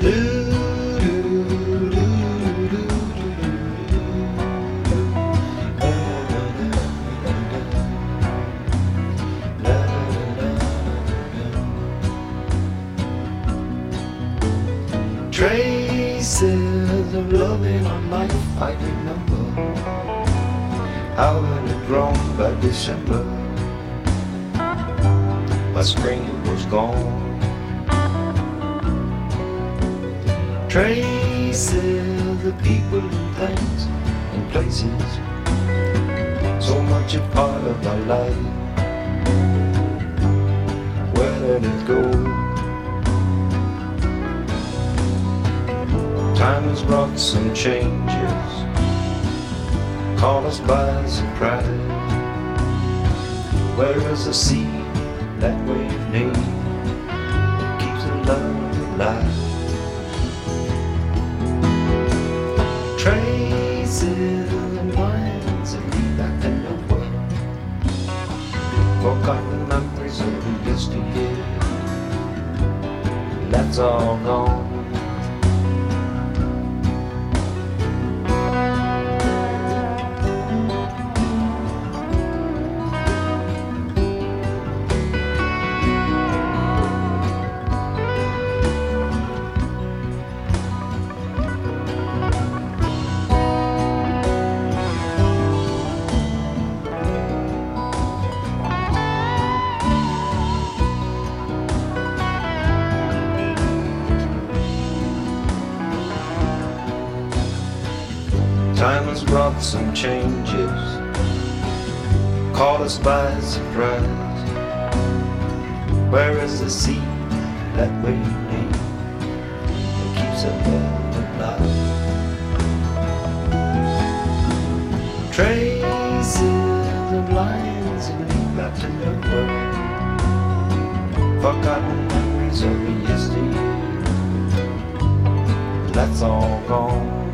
Traces of loving on life I remember. How it had grown by December, by spring it was gone. Traces of people and things and places, so much a part of my life. Where did it go? Time has brought some changes, caught us by surprise. Where is the sea that we've named that keeps the love alive? Traces and lines that lead back to nowhere, forgotten memories of yesteryear. That's all gone. Time has brought some changes, caught us by surprise. Where is the sea that we need that keeps our love alive? Traces of lines that lead back to nowhere, forgotten memories of yesteryear. That's all gone.